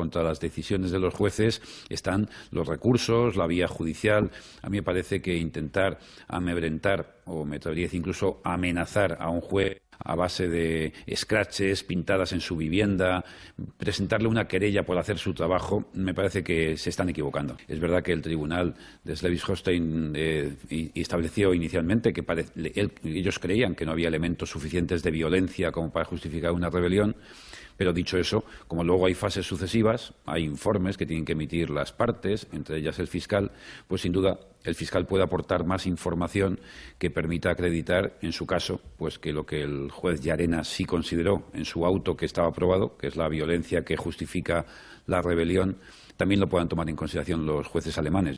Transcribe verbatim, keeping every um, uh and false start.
contra las decisiones de los jueces están los recursos, la vía judicial. A mí me parece que intentar amedrentar, o me atrevería a decir incluso amenazar a un juez a base de scratches pintadas en su vivienda, presentarle una querella por hacer su trabajo, me parece que se están equivocando. Es verdad que el tribunal de Schleswig-Holstein eh, estableció inicialmente que pare, él, ellos creían que no había elementos suficientes de violencia como para justificar una rebelión. Pero dicho eso, como luego hay fases sucesivas, hay informes que tienen que emitir las partes, entre ellas el fiscal, pues sin duda el fiscal puede aportar más información que permita acreditar, en su caso, pues que lo que el juez Llarena sí consideró en su auto que estaba aprobado, que es la violencia que justifica la rebelión, también lo puedan tomar en consideración los jueces alemanes.